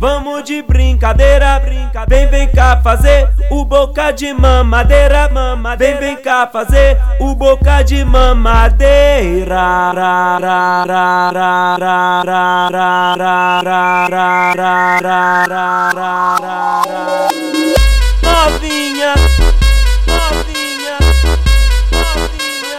vamos de brincadeira, brincadeira. Vem cá fazer o boca de mamadeira, mamadeira. Vem cá fazer o boca de mamadeira. Novinha, novinha, novinha,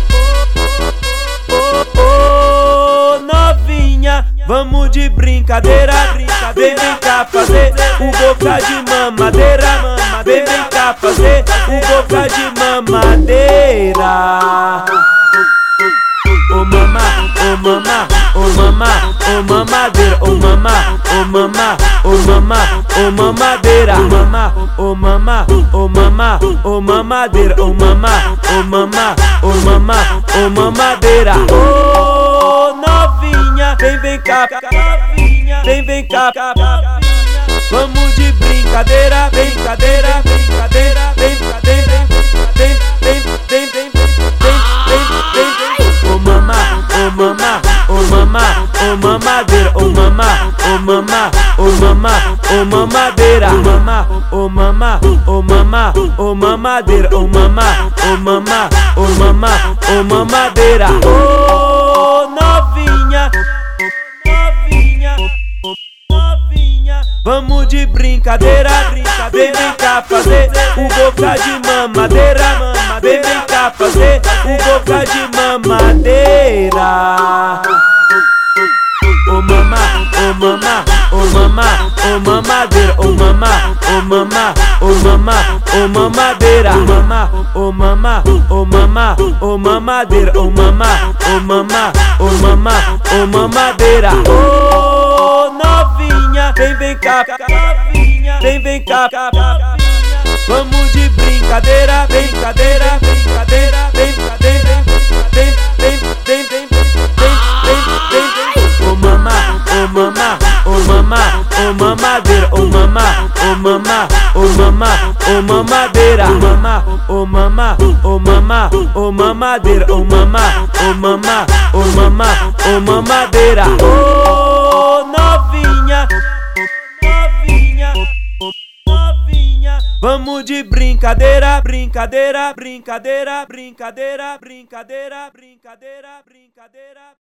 novinha, vamos de brincadeira, brincadeira. Vem cá fazer o boca de mamadeira, mamadeira. Vem cá fazer o boca de mamadeira. Ô mamá, ô mamá, ô mamá, ô mamadeira, ô mamá, ô mamá, ô mamá, ô mamadeira, mamá, ô mamá, ô mamá, ô mamadeira, ô mamá, ô mamá, ô mamá, ô mamadeira. Ô novinha, vem cá, novinha, vem cá, novinha. Vamos de brincadeira, brincadeira, brincadeira, brincadeira, vem. Ô mamá, ô mamá, ô mamá, ô mamadeira, ô mamá, ô mamá, ô mamá, ô mamadeira, mamá, ô mamá, ô mamá, ô mamadeira, ô mamá, ô mamá, ô mamá, ô mamadeira. Ô novinha, novinha, novinha, vamos de brincadeira, brincadeira. Vem cá fazer o boca de mamadeira, mamadeira. Vem cá fazer o boca de mamadeira. Ô mamá, ô mamá, ô mamá, ô mamadeira, ô mamá, ô mamá, ô mamá, ô mamadeira, mamá, ô mamá, ô mamá, ô mamadeira, ô mamá, ô mamá, ô mamá, ô mamadeira. Ô novinha, vem cá, novinha, vem cá, novinha. Vamos de brincadeira, brincadeira, brincadeira, brincadeira, vem. Ô mamá, ô mamá, ô mamá, ô mamadeira, ô mamá, ô mamá, ô mamá, ô mamadeira, mamá, ô mamá, ô mamá, ô mamadeira, ô mamá, ô mamá, ô mamá, ô mamadeira. Ô novinha, novinha, novinha, vamos de brincadeira, brincadeira, brincadeira, brincadeira, brincadeira, brincadeira, brincadeira.